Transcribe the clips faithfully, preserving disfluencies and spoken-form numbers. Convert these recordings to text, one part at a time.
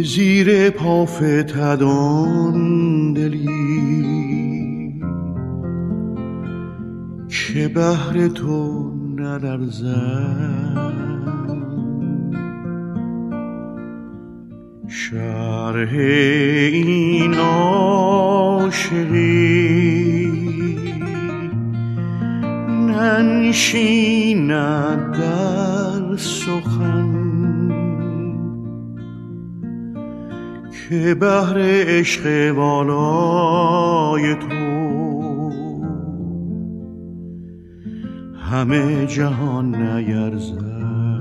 زیر پا فتدان دلی که بهر تو نلرزد. شرح این عاشقی ننشیند در سخن که بهر عشق والای تو همه جهان نیرزد.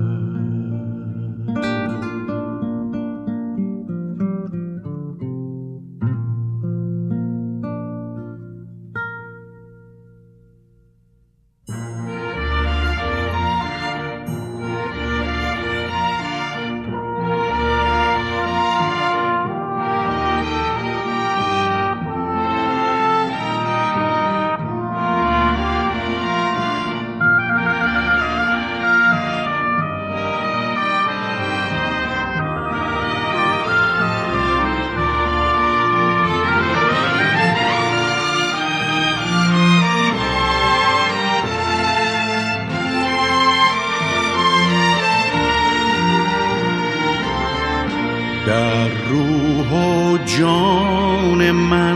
در روح و جان من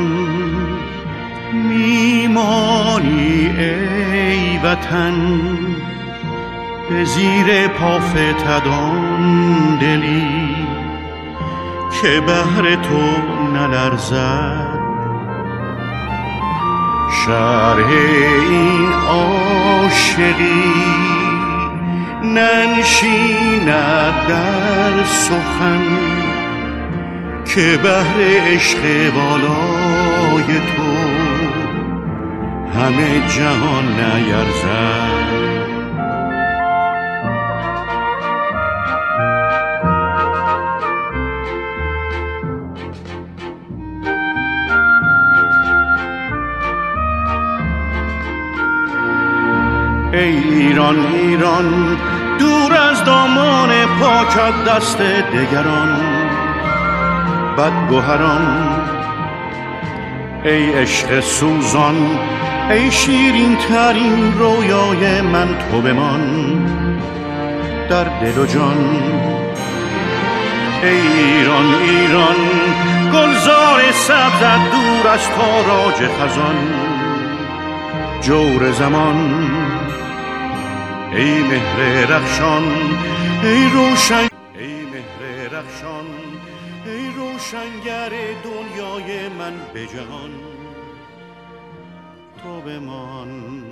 میمانی ای وطن، به زیر پا فتدان دلی که بهر تو نلرزد. شرح این عاشقی ننشیند در سخن که بهر عشق والای تو همه جهان نیرزد. ای ایران ایران دور از دامان پاکت دست دگران بدگوهران. ای عشق سوزان ای شیرین ترین رویای من، تو بمان در دل و جان. ای ایران ایران گلزار سبزت دور از تاراج خزان جور زمان. ای مهر رخشان ای روشن ای مهر رخشان ای روشنگر دنیای من، به جهان تو بمان.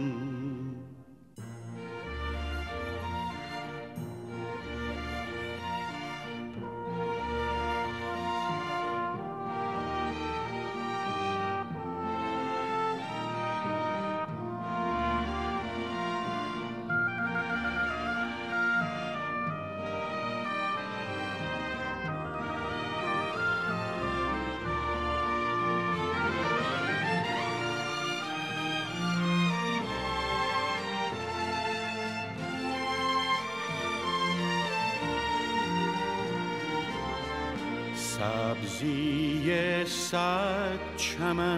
سبزی صد چمن،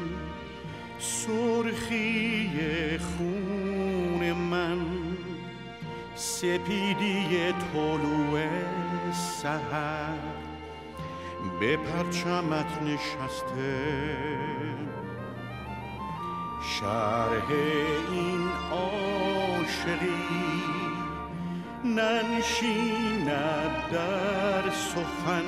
سرخی خون من، سپیدی طلوع سحر به پرچمت نشسته. شرح این عاشقی ننشیند در سخن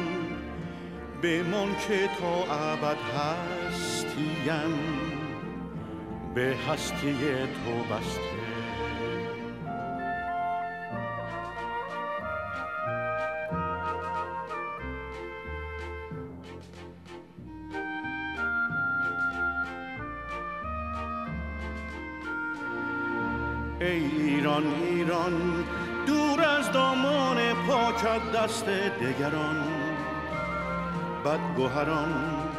بمان که تا ابد هستیم به هستی تو بسته. ای ایران ایران دور از دامان پاکت دست دگران بدگوهران.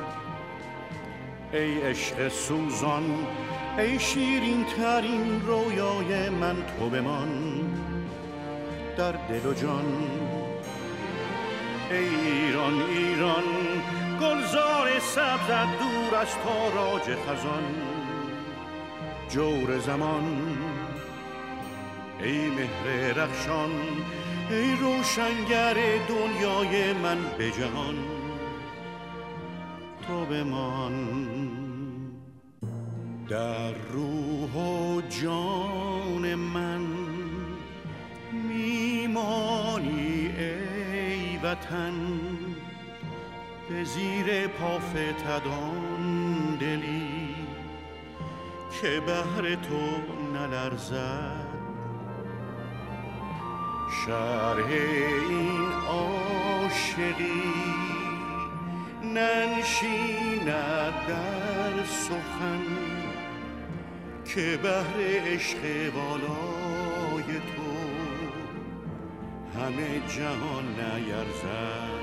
ای عشق سوزان ای شیرین ترین رویای من، تو بمان در دل و جان. ایران ایران گلزار سبزت دور از تاراج خزان، جور زمان ای مهر رخشان، ای روشنگر دنیای من به جهان، تو بمان در روح و جان من، میمانی ای وطن به زیر پا فتدان دلی که بهر تو نلرزد، شرح این عاشقی ننشیند در سخن که بهر عشق والای تو همه جهان نیرزد.